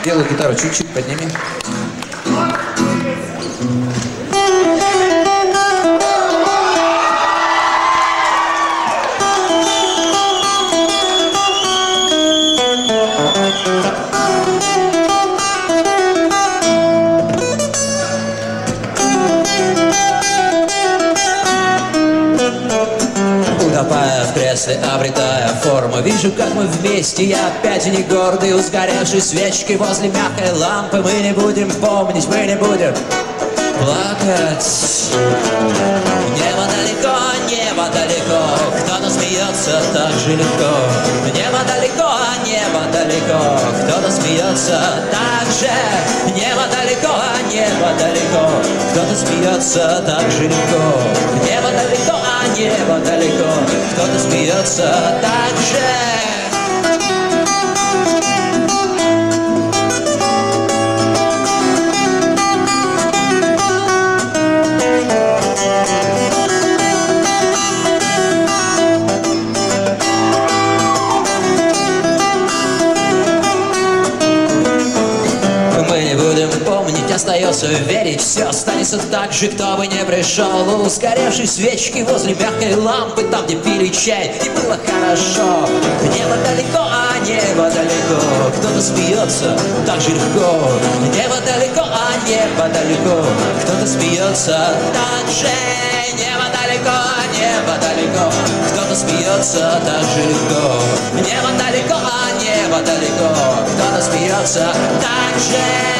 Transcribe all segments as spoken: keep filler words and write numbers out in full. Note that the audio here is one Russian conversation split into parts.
Белую гитару чуть-чуть подними. Утопая в кресле, обретая форму, вижу, как мы вместе, я опять не гордый, у сгоревшей свечки возле мягкой лампы. Мы не будем помнить, мы не будем плакать. Небо далеко, небо далеко, кто-то смеется так же легко. Небо далеко, небо далеко, кто-то смеется так же. Небо далеко, небо далеко, кто-то смеется так же легко. Небо далеко, небо далеко, кто-то смеется так же. Остается верить, все останется так же, кто бы не пришел. У сгоревшей свечки возле мягкой лампы, там, где пили чай, и было хорошо. Небо далеко, а небо далеко, кто-то смеется так же легко. Небо далеко, а небо далеко, кто-то смеется так же. Небо далеко, небо далеко, кто-то смеется так же легко. Небо далеко, а небо далеко, кто-то смеется так же.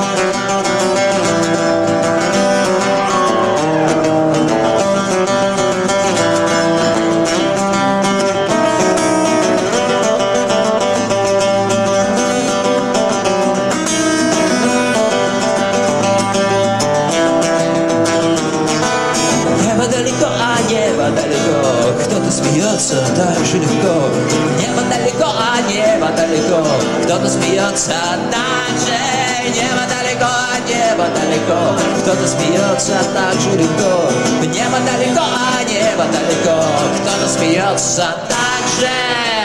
Кто-то смеется так же легко. Небо далеко, а небо далеко, кто-то смеется так же. Небо далеко, а небо далеко, кто-то смеется так же легко. Небо далеко, а небо далеко, кто-то смеется так же.